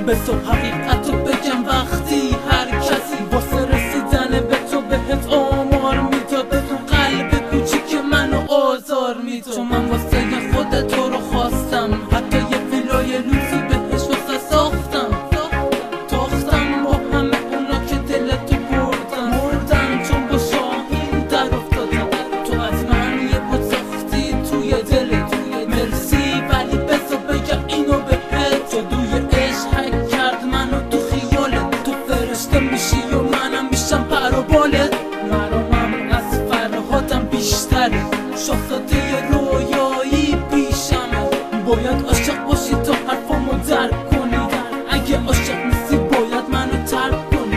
به تو حقیقت رو بگم وقتی هر کسی واسه رسیدن به تو بهت آمار میداده تو قلب کوچیک منو آزار میداد. چون من واسه خود تو رو خواستم، حتی یه ویلای لوکسی بهش واسه ساختم با همه اونا که دلتو مردن چون با شاهین در افتادم. تو از من یه بود ساختی توی دلت، مرسی ولی بذار بگم اینو بهت. جادوی عشق حک کرد منو تو خیالت، تو فرشته میشی و منم میشم پر و بالت. مرامم از فرهادم بیشتره، شاهزاده رویایی پیشمه. باید عاشق باشی تا حرفامو درک کنی، اگه عاشق نیستی باید منو ترک کنی.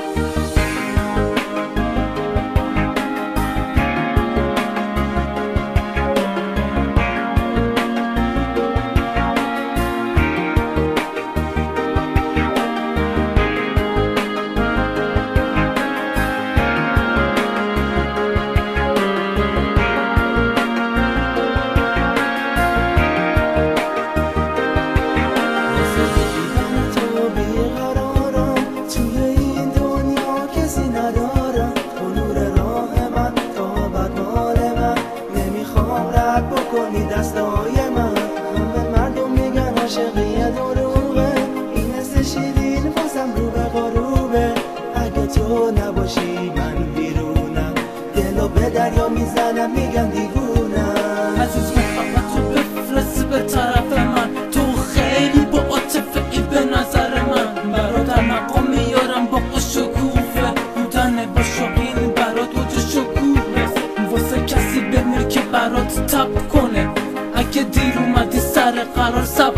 بکنی دستای من همه مردم میگن عاشقی دروغه، این حس شیرین بازم رو به غروبه. اگه تو نباشی من بیرونم، دلو به دریا میزنم میگن دیوونم. عزیز محبت رو بفرست به طرف من، تو خیلی با عاطفه ای به نظر من. برادر مقام میارم با شکوفه، بودن با شاهین برات وجه شکوفه. واسه کسی بمیر که برات تب کنه، اگه دیر اومدی سر قرار